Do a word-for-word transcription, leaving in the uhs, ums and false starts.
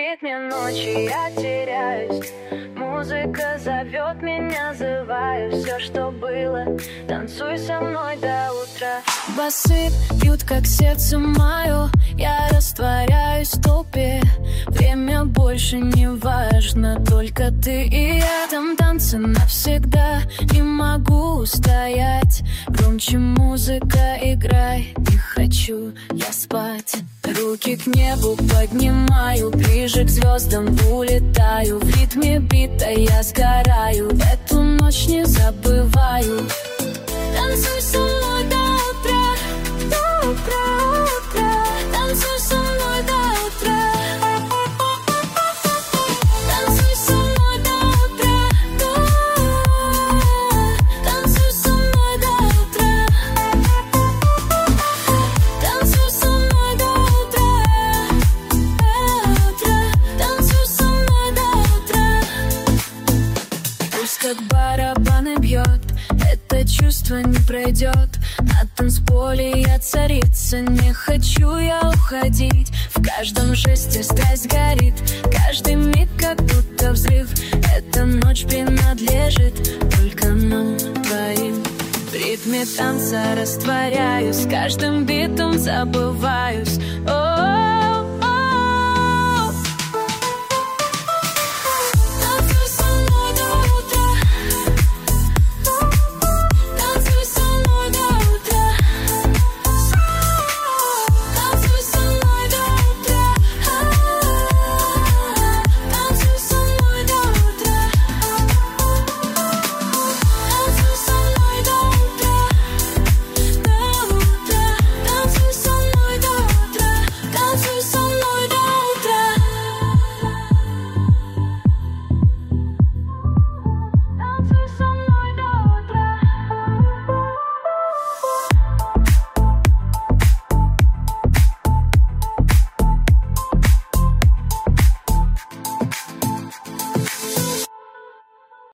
ритме ночи я теряюсь. Музыка зовет меня, зывая все, что было. Танцуй со мной до утра. Басы бьют, как сердце мое. Я растворяюсь в толпе. Время больше не важно, только ты и я. Там танцы навсегда, не могу устоять. Громче музыка, играй, не хочу я спать. Руки к небу поднимаю, ближе к звездам улетаю. В ритме бита я сгораю, эту ночь не забываю. Танцуй со мной до утра, до утра, утра. Танцуй со мной до утра. Танцуй со мной до утра, до утра. Танцуй со мной до утра. Танцуй со мной до утра, до утра. Танцуй со мной до утра. Пусть как барабаны бьет, это чувство не пройдет. На танцполе я царица, не хочу я уходить. В каждом жесте страсть горит, каждый миг как будто взрыв. Эта ночь принадлежит только нам двоим. В ритме танца растворяюсь, каждым битом забываюсь. О-о-о.